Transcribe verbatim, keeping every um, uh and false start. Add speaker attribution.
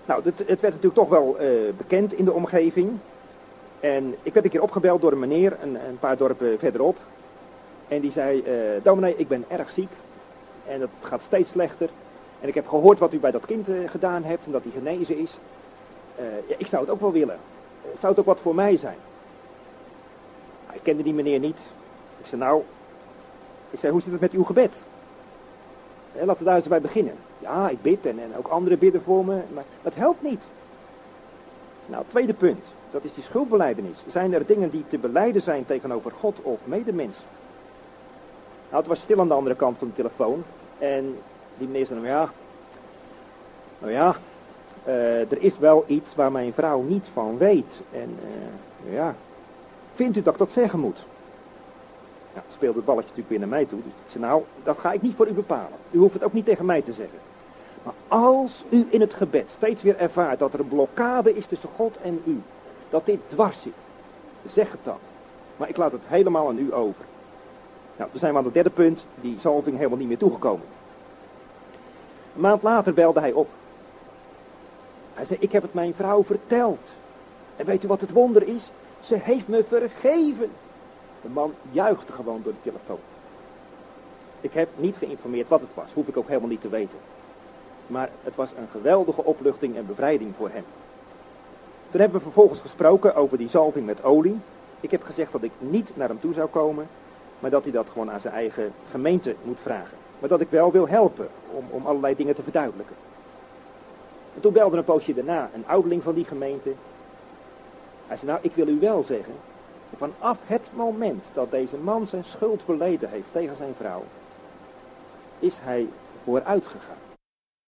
Speaker 1: Nou, het, het werd natuurlijk toch wel uh, bekend in de omgeving. En ik werd een keer opgebeld door een meneer, een, een paar dorpen verderop. En die zei, uh, dominee, ik ben erg ziek. En het gaat steeds slechter. En ik heb gehoord wat u bij dat kind uh, gedaan hebt en dat hij genezen is. Uh, ja, ik zou het ook wel willen. Uh, zou het ook wat voor mij zijn? Nou, ik kende die meneer niet. Ik zei, nou, ik zei, hoe zit het met uw gebed? Uh, laten we daar eens bij beginnen. Ja, ik bid en, en ook anderen bidden voor me, maar dat helpt niet. Nou, tweede punt, dat is die schuldbelijdenis. Zijn er dingen die te belijden zijn tegenover God of medemens? Nou, het was stil aan de andere kant van de telefoon. En die meneer zei, nou ja, nou ja, uh, er is wel iets waar mijn vrouw niet van weet. En uh, ja, vindt u dat ik dat zeggen moet? Nou, speelde het balletje natuurlijk weer naar mij toe. Dus ik zei, nou, dat ga ik niet voor u bepalen. U hoeft het ook niet tegen mij te zeggen. Maar als u in het gebed steeds weer ervaart dat er een blokkade is tussen God en u, dat dit dwars zit, zeg het dan. Maar ik laat het helemaal aan u over. Nou, dan zijn we aan het derde punt, die zalving helemaal niet meer toegekomen. Een maand later belde hij op. Hij zei, ik heb het mijn vrouw verteld. En weet u wat het wonder is? Ze heeft me vergeven. De man juichte gewoon door de telefoon. Ik heb niet geïnformeerd wat het was, hoef ik ook helemaal niet te weten. Maar het was een geweldige opluchting en bevrijding voor hem. Toen hebben we vervolgens gesproken over die zalving met olie. Ik heb gezegd dat ik niet naar hem toe zou komen, maar dat hij dat gewoon aan zijn eigen gemeente moet vragen. Maar dat ik wel wil helpen om, om allerlei dingen te verduidelijken. En toen belde een poosje daarna een ouderling van die gemeente. Hij zei, nou, ik wil u wel zeggen, vanaf het moment dat deze man zijn schuld beleden heeft tegen zijn vrouw, is hij vooruit gegaan.